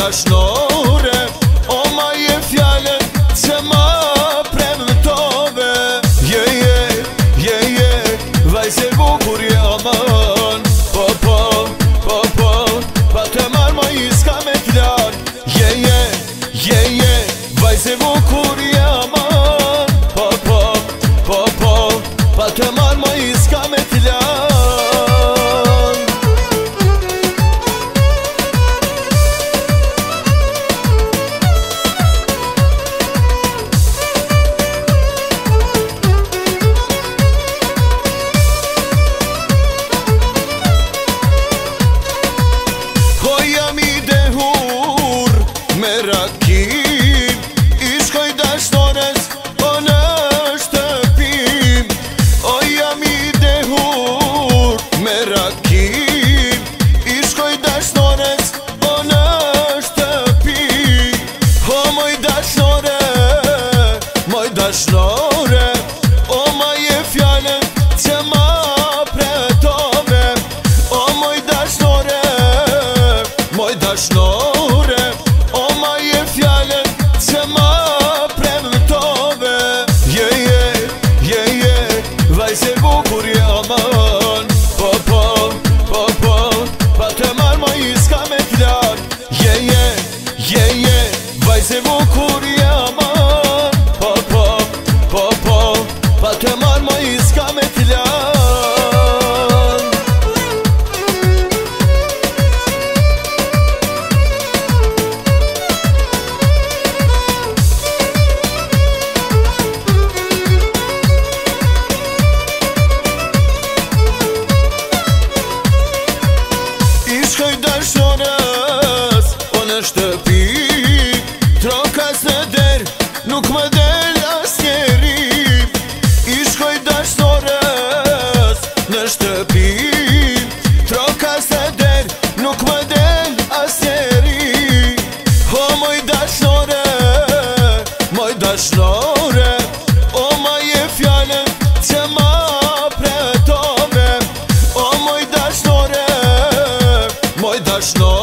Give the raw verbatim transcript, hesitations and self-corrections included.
dashnore, o ma je fjallën që ma premtove. Je, je, je, je, vajze bukur je aman. Po, po, po, po, pa të marrë ma i s'ka me t'lar. Je, je, je, je, vajze bukur je aman. Po, po, po, po, pa të marrë ma i s'ka me t'lar. Rakim, i shkoj dashnores, o në shtëpim. O jam i dehur me rakim, i shkoj dashnores, o në shtëpim. O moj dashnore, moj dashnore, o ma je fjallën që ma pretove. O moj dashnore, moj dashnore, që ma premtove. Je, je, je, je, vajze bukur je aman. Po, po, po, po, pa të marrë ma i s'ka me t'lar. Je, je, je, je, vajze bukur je aman. Po, po, po, po, pa të marrë ma i s'ka me t'lar. Dashnores, o në shtëpi, trokas në der, nuk më del as njeri. I shkoj dashnores, në shtëpi, trokas në der, nuk më del as njeri. O moj dashnore, moj dashnore, o ma je fjallën që ma pretove. O moj dashnore, moj dashnore,